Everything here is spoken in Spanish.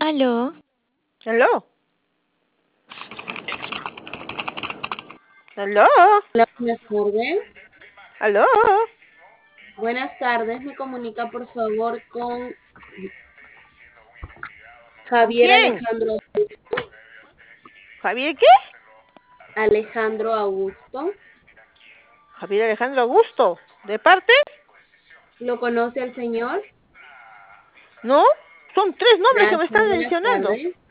Aló, ¿Aló? ¿Aló? Hola, buenas tardes. ¿Aló? Buenas tardes, me comunica por favor con ¿Con Javier quién? Alejandro, ¿Javier qué? Alejandro Augusto. Javier Alejandro Augusto. ¿De parte? ¿Lo conoce el señor? ¿No? Son tres nombres que me Gracias, están buenas mencionando. tardes.